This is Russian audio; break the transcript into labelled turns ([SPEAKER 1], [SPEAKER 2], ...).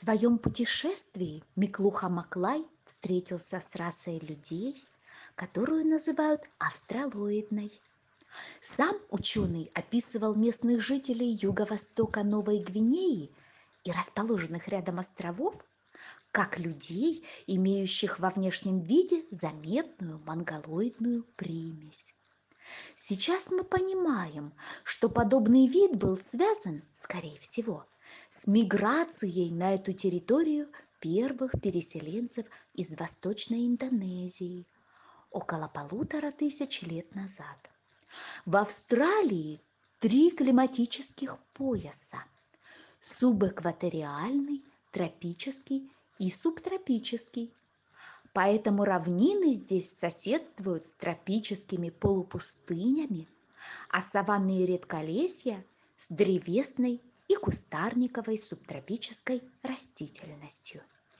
[SPEAKER 1] своем путешествии Миклуха Маклай встретился с расой людей, которую называют австралоидной. Сам ученый описывал местных жителей юго-востока Новой Гвинеи и расположенных рядом островов как людей, имеющих во внешнем виде заметную монголоидную примесь. Сейчас мы понимаем, что подобный вид был связан, скорее всего, с миграцией на эту территорию первых переселенцев из Восточной Индонезии около 1500 лет назад. В Австралии три климатических пояса – субэкваториальный, тропический и субтропический. Поэтому равнины здесь соседствуют с тропическими полупустынями, а саванны и редколесья с древесной и кустарниковой субтропической растительностью.